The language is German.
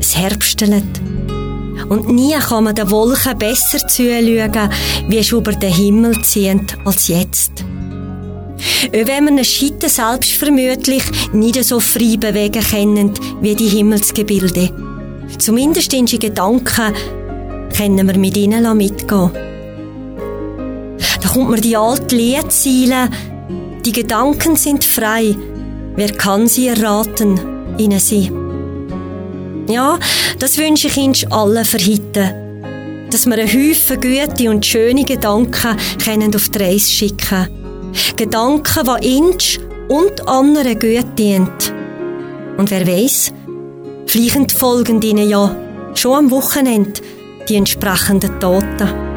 es herbstelt. Und nie kann man den Wolken besser zuschauen, wie sie über den Himmel ziehen, als jetzt. Auch wenn wir uns heute selbst vermutlich nicht so frei bewegen können wie die Himmelsgebilde. Zumindest in unseren Gedanken können wir mit ihnen mitgehen. Da kommt mir die alte Liedzeile: Die Gedanken sind frei, wer kann sie erraten, ihnen sie. Ja, das wünsche ich uns allen für heute. Dass wir einen Haufen gute und schöne Gedanken können auf die Reise schicken können. Gedanken, die uns und anderen gut dienen. Und wer weiss, vielleicht folgen ihnen ja schon am Wochenende die entsprechenden Taten.